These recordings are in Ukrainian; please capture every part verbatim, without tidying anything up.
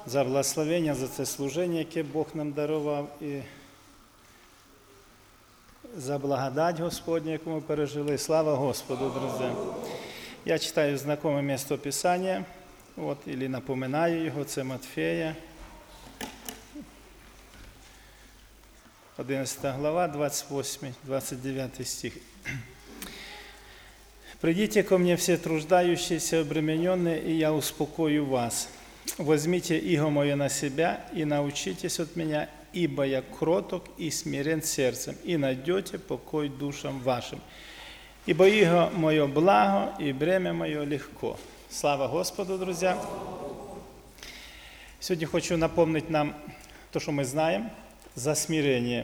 за благословення, за це служення, яке Бог нам дарував, і за благодать Господню, яку ми пережили. Слава Господу, друзі! Я читаю знакоме місце Писання, от, или напоминаю його, це Матфея, одиннадцатая глава, двадцать восьмой двадцать девятый стих. «Придите ко мне все труждающиеся, обремененные, и я успокою вас. Возьмите иго мое на себя и научитесь от меня, ибо я кроток и смирен сердцем, и найдете покой душам вашим. Ибо иго мое благо, и бремя мое легко». Слава Господу, друзья! Сьогодні хочу напомнити нам то, що ми знаємо, за смирення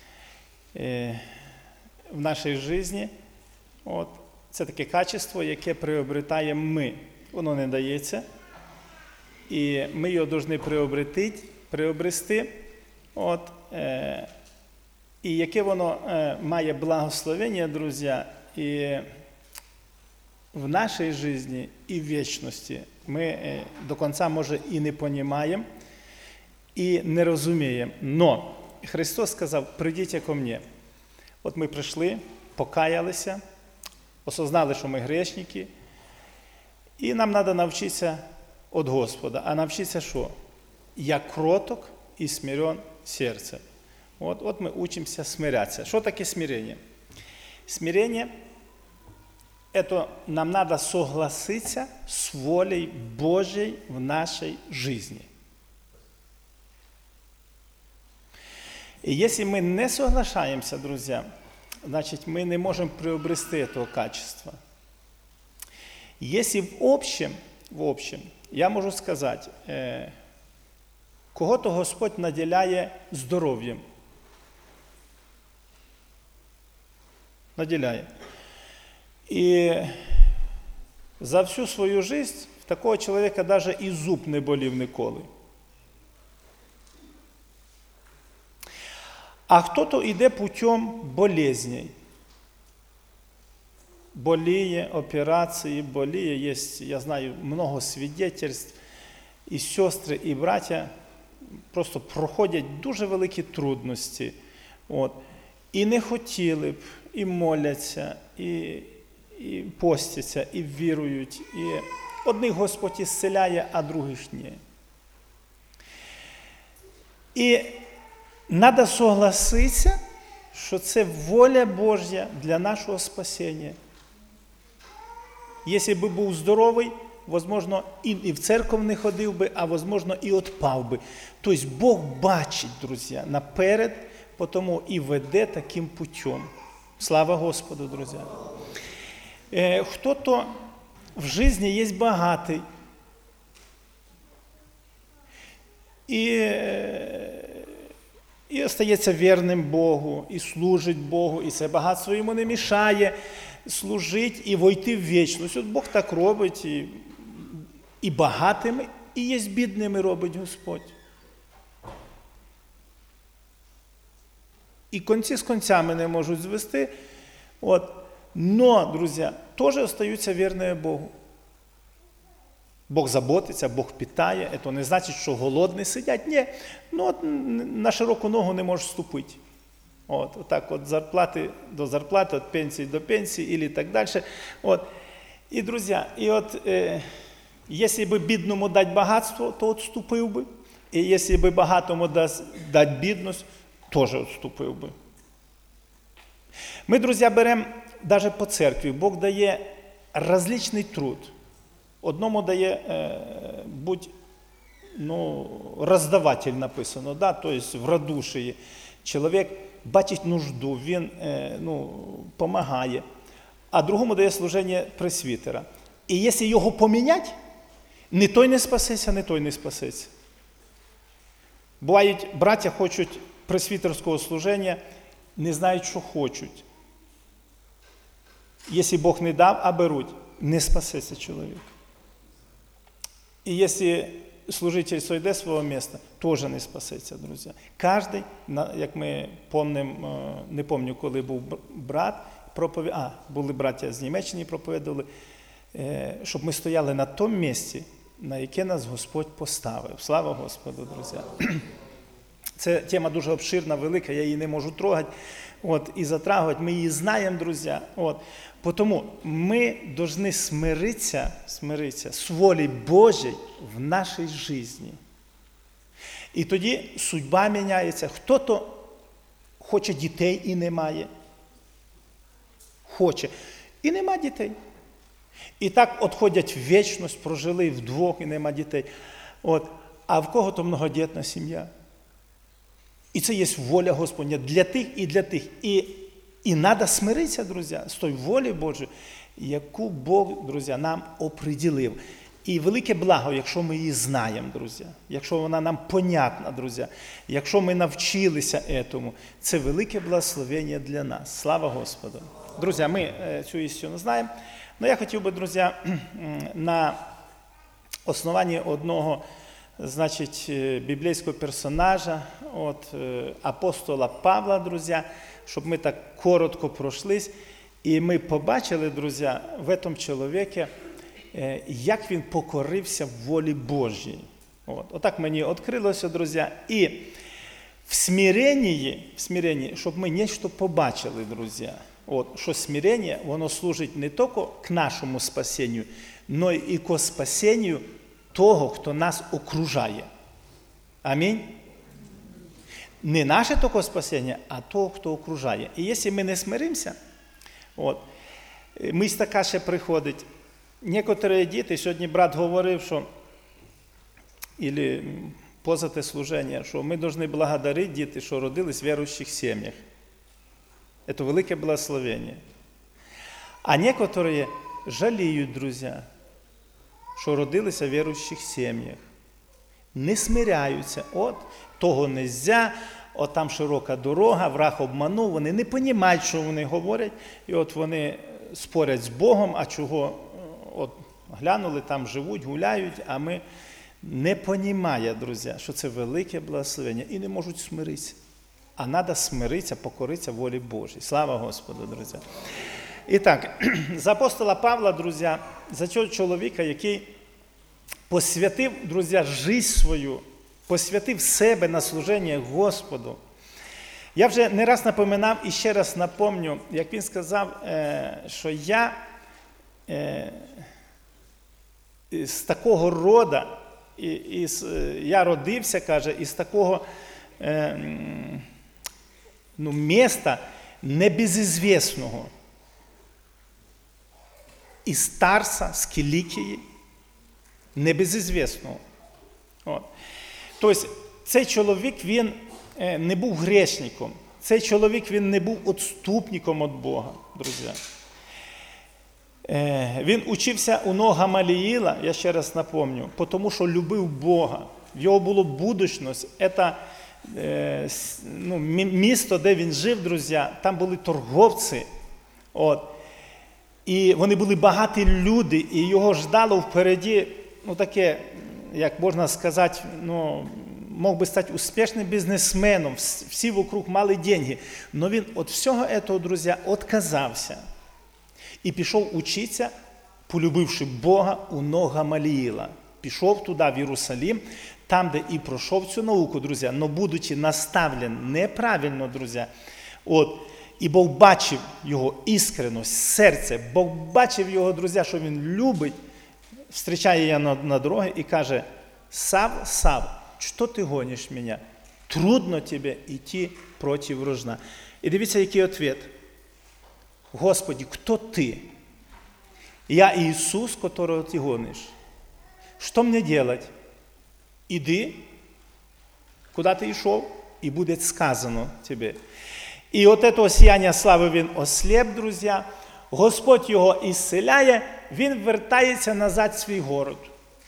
в нашій житті. От. Це таке качество, яке приобретаємо ми. Воно не дається. І ми його повинні приобрести, приобрести. От, е, і яке воно е, має благословення, друзі, і в нашій житті, і в вічності. Ми е, до кінця, може, і не розуміємо, і не розуміємо. Но Христос сказав: «Придіть ко мені». От ми прийшли, покаялися, осознали, що ми грешники, і нам треба навчитися від Господа. А навчитися що? «Я кроток і смирен серцем». От, от ми учимося смирятися. Що таке смирення? Смирення – це нам треба согласитися з волею Божою в нашій житті. И если мы не соглашаемся, друзья, значит, мы не можем приобрести этого качества. Если в общем, в общем, я можу сказати, э, кого-то Господь наділяє здоров'ям. Наділяє. І за всю свою життя в такого чоловіка навіть і зуб не болів ніколи. А хто-то йде путем болезней. Боліє, операції, боліє. Є, я знаю, много свідетельств. І сестри, і браття просто проходять дуже великі трудності. От. І не хотіли б, і моляться, і, і постяться, і вірують. І одних Господь ісцеляє, а других ні. І треба согласитися, що це воля Божя для нашого спасіння. Якщо б був здоровий, можливо, і в церкву не ходив би, а можливо, і відпав би. Тобто Бог бачить, друзі, наперед, тому і веде таким путем. Слава Господу, друзі. Хто-то в житті є багатий. І І остається вірним Богу, і служить Богу, і це багатство йому не мішає служити і войти в вічність. От Бог так робить, і, і багатими, і є бідними робить Господь. І конці з концями не можуть звести. От. Но, друзі, теж остаються вірними Богу. Бог заботиться, Бог питає. Це не значить, що голодні сидять. Ні, ну от на широку ногу не можеш ступити. От, отак от зарплати до зарплати, від пенсії до пенсії, і так далі. От. І, друзі, і от, е, якщо б бідному дати багатство, то відступив би. І якщо б багатому дати бідність, теж відступив би. Ми, друзі, беремо навіть по церкві. Бог дає різний труд. Одному дає, е, будь, ну, роздаватель написано, да? Тобто в радушії. Чоловік бачить нужду, він е, ну, допомагає. А другому дає служення пресвітера. І якщо його поміняти, ні той не спасеться, ні той не спасеться. Бувають, браття хочуть пресвітерського служення, не знають, що хочуть. Якщо Бог не дав, а беруть, не спасеться чоловік. І якщо служитель сойде свого місця, теж не спасеться, друзі. Кожен, як ми пам'ятаємо, не пам'ятаю, коли був брат, проповідь, а, були браття з Німеччини, проповідували, щоб ми стояли на тому місці, на яке нас Господь поставив. Слава Господу, друзі! Це тема дуже обширна, велика, я її не можу трогати от, і затрагувати. Ми її знаємо, друзі. От. Тому ми повинні смиритися, смиритися з волі Божій в нашій житті. І тоді судьба міняється. Хто-то хоче дітей і не має. Хоче. І нема дітей. І так відходять в вічність, прожили вдвох і нема дітей. От. А в кого-то многодітна сім'я. І це є воля Господня для тих і для тих. І, і треба смиритися, друзі, з тою волею Божою, яку Бог, друзі, нам оприділив. І велике благо, якщо ми її знаємо, друзі, якщо вона нам понятна, друзі, якщо ми навчилися этому, це велике благословення для нас. Слава Господу! Друзі, ми цю істину знаємо. Але я хотів би, друзі, на основанні одного, значить, біблійського персонажа, от, апостола Павла, друзі, щоб ми так коротко пройшлись, і ми побачили, друзі, в цьому чоловіку, як він покорився в волі Божій. От. Отак мені відкрилося, друзі. І в смиренні, в смиренні, щоб ми нечто побачили, друзі. От, що смирення, воно служить не тільки к нашому спасенню, но і к спасенню того, хто нас окружає. Амінь. Не наше тільки спасіння, а того, хто окружає. І якщо ми не смиримося, от, мисль така ще приходить. Некоторі діти, сьогодні брат говорив, що, або поза те служення, що ми повинні благодарити діти, що родились в віруючих сім'ях. Це велике благословення. А некоторі жаліють, друзі, що родилися в віруючих сім'ях. Не смиряються. От, того не можна, от там широка дорога, враг обманув, вони не розуміють, що вони говорять, і от вони спорять з Богом, а чого, от глянули, там живуть, гуляють, а ми не розуміємо, друзі, що це велике благословення, і не можуть смиритися. А треба смиритися, покоритися волі Божій. Слава Господу, друзі. І так, за апостола Павла, друзі, за цього чоловіка, який посвятив, друзі, життя свою, посвятив себе на служення Господу. Я вже не раз напоминав і ще раз напомню, як він сказав, що я з такого роду, і, і, я родився, каже, із такого ну, міста небезізвісного. Із Тарса, з Кілікії, небезізвісного. От. Тобто, цей чоловік, він не був грешником. Цей чоловік, він не був відступником від Бога, друзі. Він учився у ног Гамаліїла, я ще раз напомню, тому що любив Бога. В його було будущність. Це ну, місто, де він жив, друзі, там були торговці. От. І вони були багаті люди, і його ждало впереді, ну таке, як можна сказати, ну, мог би стати успішним бізнесменом, всі вокруг мали деньги. Но він від всього цього, друзі, відказався. І пішов учитися, полюбивши Бога, у ног Гамаліїла. Пішов туди, в Єрусалим, там, де і пройшов цю науку, друзі, но будучи наставлен неправильно, друзі, от, і Бог бачив його іскреність, серце, Бог бачив його, друзі, що він любить, зустрічає її на, на дорогі і каже: «Сав, Сав, що ти гониш мене? Трудно тобі йти проти врожна». І дивіться, який відповідь. «Господи, хто ти? Я Ісус, которого ти гониш. Що мені делать? Іди, куди ти йшов, і буде сказано тобі». І от этого сіяння слави він ослеп, друзі. Господь його ісцеляє, він вертається назад в свій город.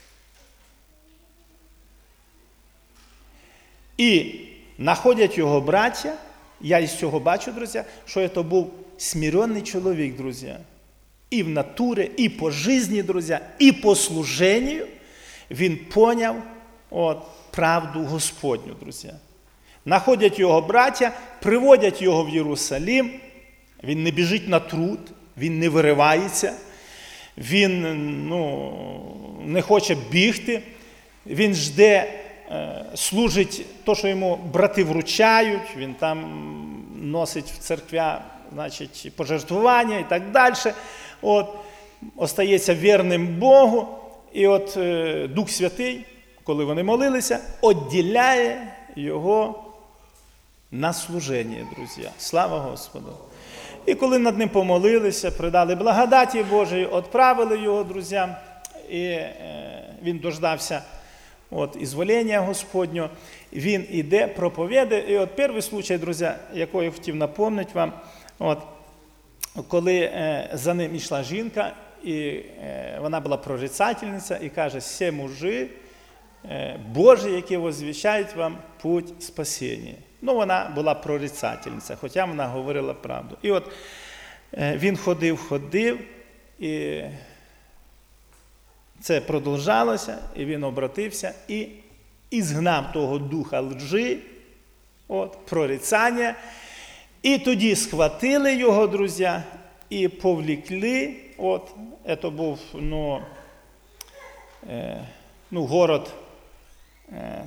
І знаходять його браття, я із цього бачу, друзі, що це був смиренний чоловік, друзі. І в натурі, і по житті, друзі, і по служенню він поняв от, правду Господню, друзі. Находять його браття, приводять його в Єрусалим, він не біжить на труд, він не виривається, він ну, не хоче бігти, він жде, служить то, що йому брати вручають, він там носить в церквя, значить, пожертвування і так далі. От, остається вірним Богу. І от е, Дух Святий, коли вони молилися, відділяє його на служення, друзі. Слава Господу! І коли над ним помолилися, придали благодаті Божої, відправили його, друзі, і е, він дождався от, ізволення Господнього, він іде, проповідає. І от перший случай, друзі, який я хотів напомнити вам, от, коли е, за ним йшла жінка, і е, вона була прорицательниця, і каже, «Се мужи е, Божі, які возвіщають вам путь спасіння». Ну, вона була прорицательниця, хоча вона говорила правду. І от е, він ходив, ходив, і це продовжалося, і він обратився, і ізгнав того духа лжи, от, прорицання, і тоді схватили його, друзі, і повлекли, от, це був, ну, е, ну город е,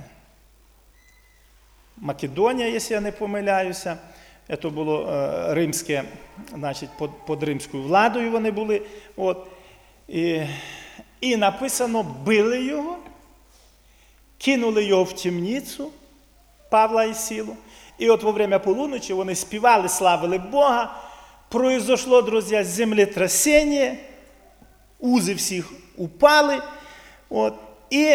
Македонія, якщо я не помиляюся, це було е, римське, значить, під, під римською владою вони були, от, і, і написано, били його, кинули його в темницю, Павла і Сілу, і от во время полуночі вони співали, славили Бога, произошло, друзі, землетрясіння, узи всіх упали, от, і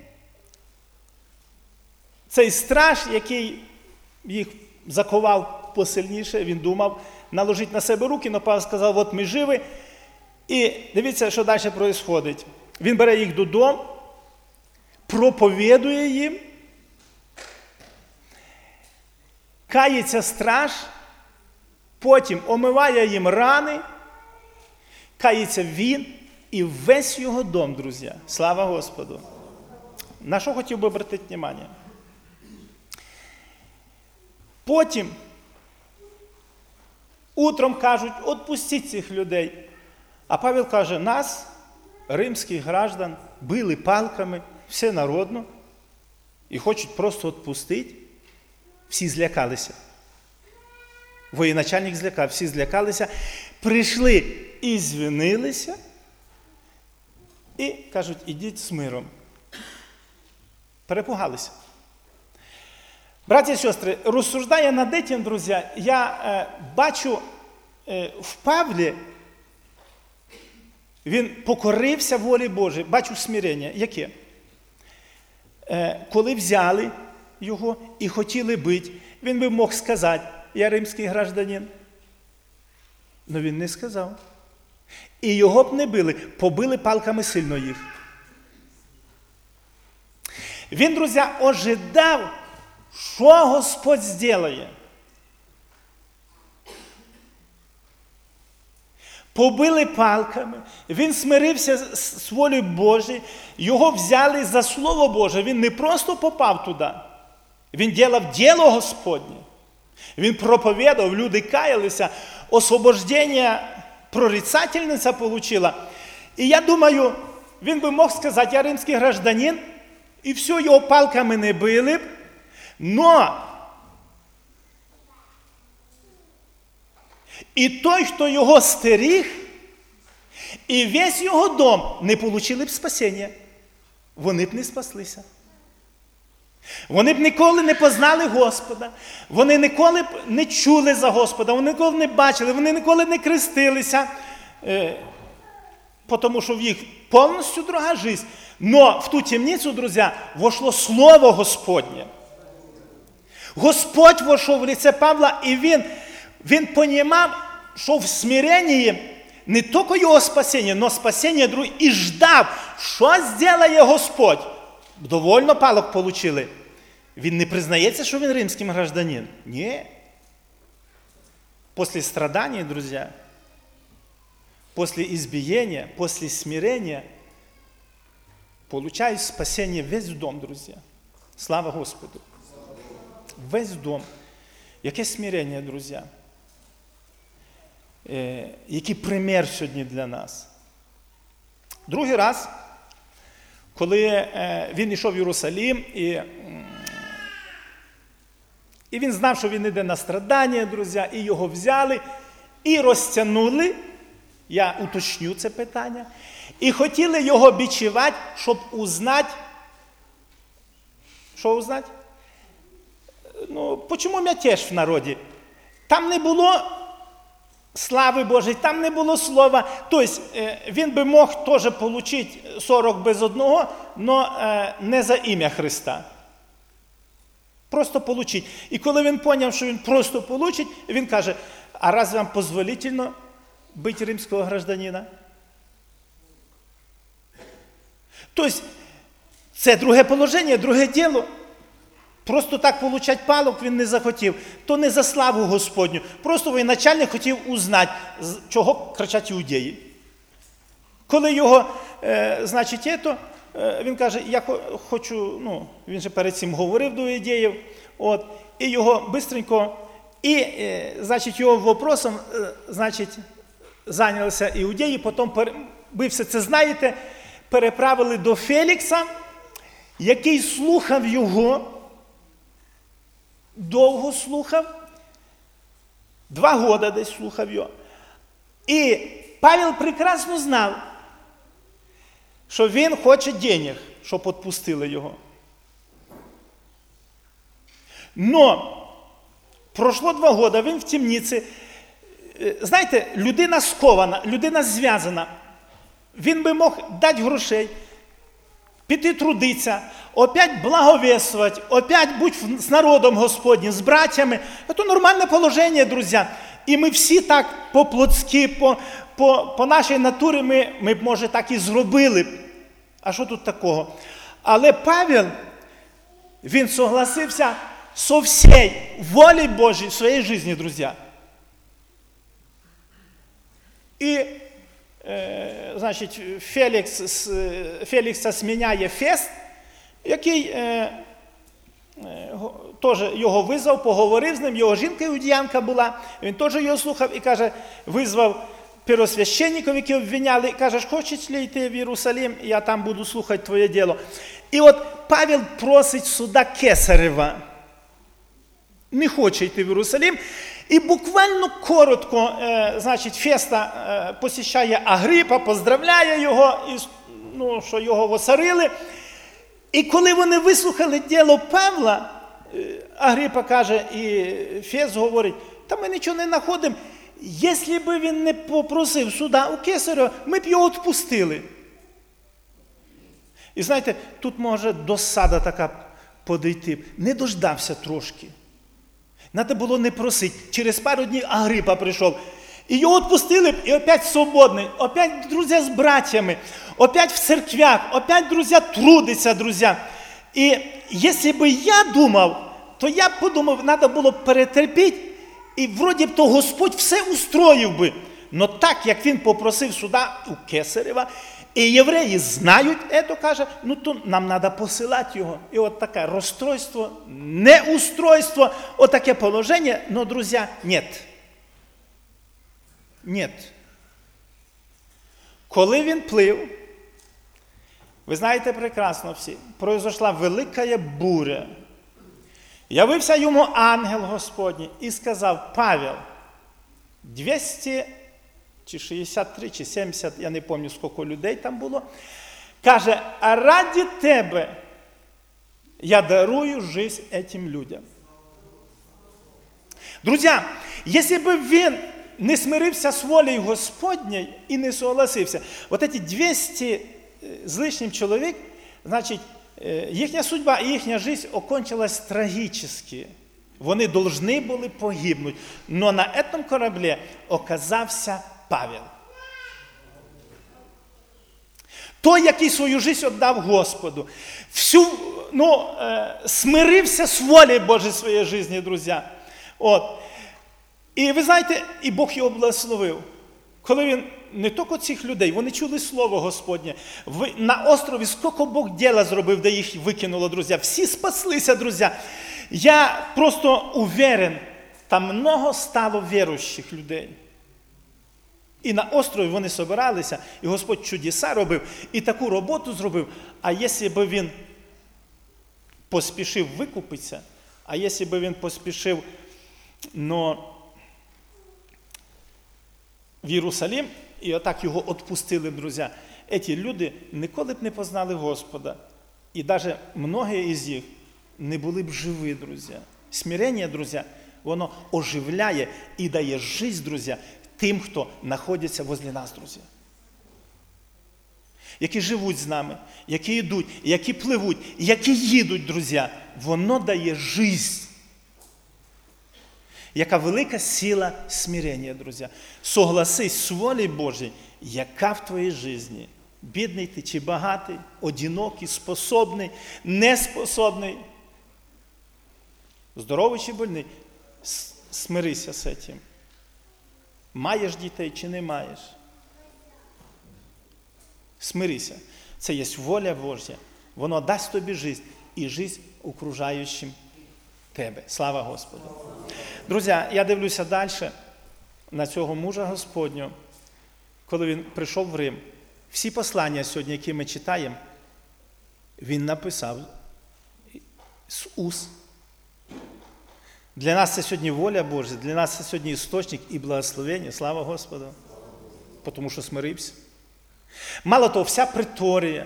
цей страж, який їх заковав посильніше, він думав наложити на себе руки, але Павло сказав, от ми живі. І дивіться, що далі відбувається. Він бере їх додому, проповідує їм, кається страж, потім омиває їм рани, кається він і весь його дом, друзі. Слава Господу! На що хотів би обратити увагу? Потім утром кажуть, відпустіть цих людей. А Павел каже, нас, римських граждан, били палками, все народно, і хочуть просто відпустити. Всі злякалися. Воєначальник злякав, всі злякалися, прийшли і звинилися, і кажуть, ідіть з миром. Перепугалися. Браті і сестри, розсуждая над этим, друзі, я е, бачу е, в Павлі, він покорився волі Божій, бачу смирення. Яке? Е, коли взяли його і хотіли бити, він би мог сказати, я римський гражданин. Але він не сказав. І його б не били, побили палками сильно їх. Він, друзі, ожидав, що Господь зробить. Побили палками, він смирився з волею Божою, його взяли за Слово Боже, він не просто попав туди, він ділав діло Господнє. Він проповідав, люди каялися, освобождення прорицательниця отримала. І я думаю, він би мог сказати, я римський гражданин, і все, його палками не били б, но і той, хто його стеріг, і весь його дом не отримали б спасіння. Вони б не спаслися. Вони б ніколи не познали Господа, вони ніколи б не чули за Господа, вони ніколи не бачили, вони ніколи не крестилися, е, тому що в їх повністю друга життя. Но в ту темницю, друзі, вошло Слово Господнє. Господь вошов в лице Павла, і він, він понімав, що в смиренні не тільки його спасіння, но спасіння друге, і ждав, що зробить Господь. Довольно палок получили. Він не признається, що він римським гражданин. Ні. Після страдання, друзі, після избиения, після смирення, получають спасіння весь дом, друзі. Слава Господу. Весь дом. Яке смирення, друзі? Е, який примір сьогодні для нас? Другий раз, коли він йшов в Єрусалим, і, і він знав, що він йде на страдання, друзі, і його взяли, і розтягнули, я уточню це питання, і хотіли його бичувати, щоб узнати, що узнати? Ну, чому мятеж в народі? Там не було слави Божої, там не було слова. Тобто, він би мог теж отримати сорок без одного, але не за ім'я Христа. Просто отримати. І коли він зрозумів, що він просто отримає, він каже, а разве вам дозволительно бути римського гражданина? Тобто, це друге положення, друге діло. Просто так получать палок він не захотів. То не за славу Господню. Просто воєначальник хотів узнати, чого кричать іудеї. Коли його, е, значить, ето, е, він каже, я хочу, ну, він же перед цим говорив до іудеїв, от, і його бистренько, і, е, значить, його вопросом, е, значить, зайнялися іудеї, потім, ви все це знаєте, переправили до Фелікса, який слухав його, довго слухав, два роки десь слухав його. І Павел прекрасно знав, що він хоче денег, щоб відпустили його. Но пройшло два роки, він в темниці. Знаєте, людина скована, людина зв'язана. Він би мог дати грошей, піти трудитися, опять благовествовать, опять будь з народом Господнім, з братями. Це нормальне положення, друзі. І ми всі так по-плотськи, по, по, по нашій натурі, ми, ми б, може, так і зробили. А що тут такого? Але Павел, він согласився со всій волі Божій в своїй житті, друзі. І Е, значить, Фелікс, Фелікса зміняє Фест, який е, е, теж його визвав, поговорив з ним, його жінка іудіянка була, він теж його слухав і каже, визвав первосвященників, які обвиняли, і каже, хочеш ли йти в Єрусалим, я там буду слухати твоє діло. І от Павел просить суда Кесарева, не хоче йти в Єрусалим. І буквально коротко, е, значить, Феста е, посіщає Агрипа, поздравляє його, і, ну, що його осарили. І коли вони вислухали діло Павла, е, Агрипа каже, і Фест говорить, та ми нічого не знаходимо. Якщо б він не попросив суда у Кесаря, ми б його відпустили. І знаєте, тут може досада така подійти. Не дождався трошки. Надо було не просити. Через пару днів Агрипа прийшов. І його відпустили, і опять свободний. Опять, друзі, з братями. Опять в церквях. Опять, друзі, трудиться, друзі. І якщо б я думав, то я б подумав, треба було перетерпіти, і вроді б то Господь все устроїв би. Но так, як він попросив суда у Кесарева, і євреї знають, ето каже, ну то нам треба посилати його. І от таке розстройство, неустройство, отаке положення, но, друзі, нет. Нет. Коли він плив, ви знаєте прекрасно всі, произошла велика буря. Явився йому ангел Господній і сказав, Павел, двісті чи шістдесят три, чи сімдесят, я не пам'ятаю, скільки людей там було, каже, а ради тебе я дарую життя цим людям. Друзі, якщо б він не смирився з волею Господньою і не согласився, от ці двісті з лишнім чоловік, значить, їхня судьба і їхня життя окончилась трагічно. Вони повинні були погибнути. Но на цьому кораблі оказався Павел. Той, який свою життя віддав Господу. Всю, ну, е, смирився з волею Божої своєї житті, друзі. От. І ви знаєте, і Бог його благословив. Коли він, не тільки цих людей, вони чули Слово Господнє. На острові скільки Бог діла зробив, де їх викинуло, друзі. Всі спаслися, друзі. Я просто уверен, там много стало віруючих людей. І на острові вони собиралися, і Господь чудеса робив, і таку роботу зробив. А якщо б він поспішив викупитися, а якщо б він поспішив но, в Єрусалим, і отак його відпустили, друзі, ці люди ніколи б не познали Господа. І навіть многі із них не були б живі, друзі. Смирення, друзі, воно оживляє і дає життя, друзі, тим, хто знаходиться возле нас, друзі. Які живуть з нами, які йдуть, які пливуть, які їдуть, друзі. Воно дає життя. Яка велика сила смирення, друзі. Согласись з волею Божою, яка в твоїй житті. Бідний ти чи багатий, одинокий, способний, неспособний, здоровий чи больний, смирися з цим. Маєш дітей чи не маєш? Смирися. Це є воля Божя. Воно дасть тобі життя і життя окружаючим тебе. Слава Господу. Друзі, я дивлюся далі на цього мужа Господнього, коли він прийшов в Рим. Всі послання сьогодні, які ми читаємо, він написав з уст. Для нас це сьогодні воля Божа, для нас це сьогодні істочник і благословення. Слава Господу. Тому що смирився. Мало того, вся приторія,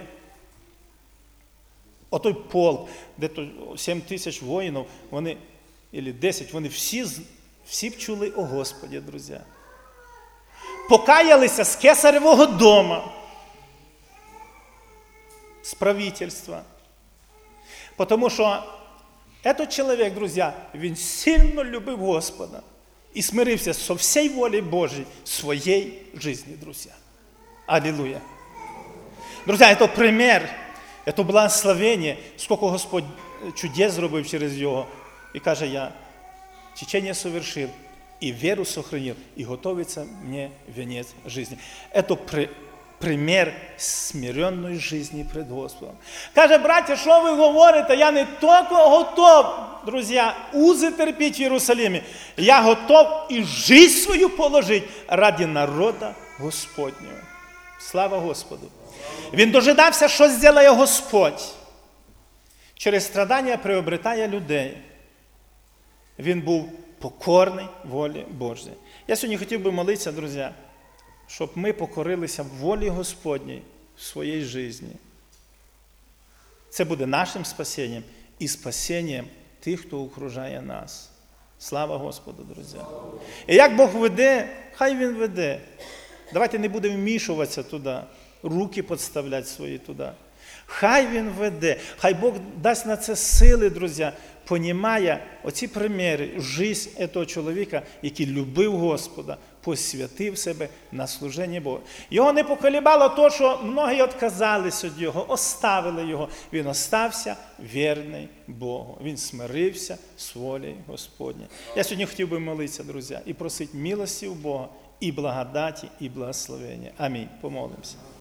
отой полк, де то сім тисяч воїнів, вони, або десять, вони всі, всі б чули о Господі, друзі. Покаялися з кесаревого дома, з правительства. Тому що этот чоловік, друзі, він сильно любив Господа і смирився со всей волей Божьей своей жизни, друзі. Аллилуйя. Друзья, это пример, это благословение, сколько Господь чудес зробив через його. І каже, я течение совершил, и веру сохранил, и готовится мне венец жизни. Это при, пример смиренної жизни пред Господом. Каже, браття, що ви говорите? Я не тільки готов, друзі, узи терпіть в Єрусалимі. Я готов і жизнь свою положити ради народа Господнього. Слава Господу. Він дожидався, що зробить Господь. Через страдання приобретає людей. Він був покорний волі Божій. Я сьогодні хотів би молитися, друзі, щоб ми покорилися волі Господній в своїй житті. Це буде нашим спасінням і спасінням тих, хто окружає нас. Слава Господу, друзі. І як Бог веде, хай Він веде. Давайте не будемо вмішуватися туди, руки підставляти свої туди. Хай Він веде, хай Бог дасть на це сили, друзі, понімає оці приміри, життя цього чоловіка, який любив Господа, посвятив себе на служення Богу. Його не поколебало то, що многі відказалися від його, оставили його. Він остався вірний Богу. Він смирився з волею Господньою. Я сьогодні хотів би молитися, друзі, і просити милості у Бога, і благодаті, і благословення. Амінь. Помолимося.